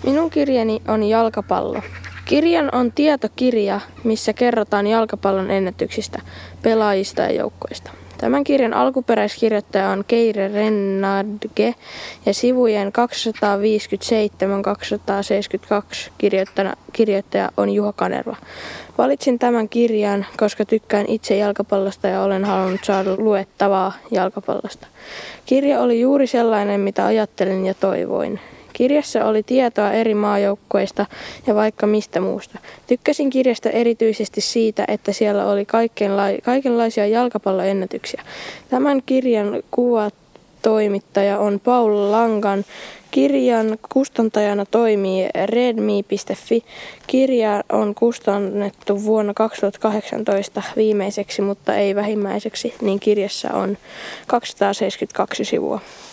Minun kirjani on jalkapallo. Kirjan on tietokirja, missä kerrotaan jalkapallon ennätyksistä, pelaajista ja joukkoista. Tämän kirjan alkuperäiskirjoittaja on Keire Renardge ja sivujen 257-272 kirjoittaja on Juha Kanerva. Valitsin tämän kirjan, koska tykkään itse jalkapallosta ja olen halunnut saada luettavaa jalkapallosta. Kirja oli juuri sellainen, mitä ajattelin ja toivoin. Kirjassa oli tietoa eri maajoukkueista ja vaikka mistä muusta. Tykkäsin kirjasta erityisesti siitä, että siellä oli kaikenlaisia jalkapalloennätyksiä. Tämän kirjan kuvatoimittaja on Paul Langan. Kirjan kustantajana toimii redme.fi. Kirja on kustannettu vuonna 2018 viimeiseksi, mutta ei vähimmäiseksi, niin kirjassa on 272 sivua.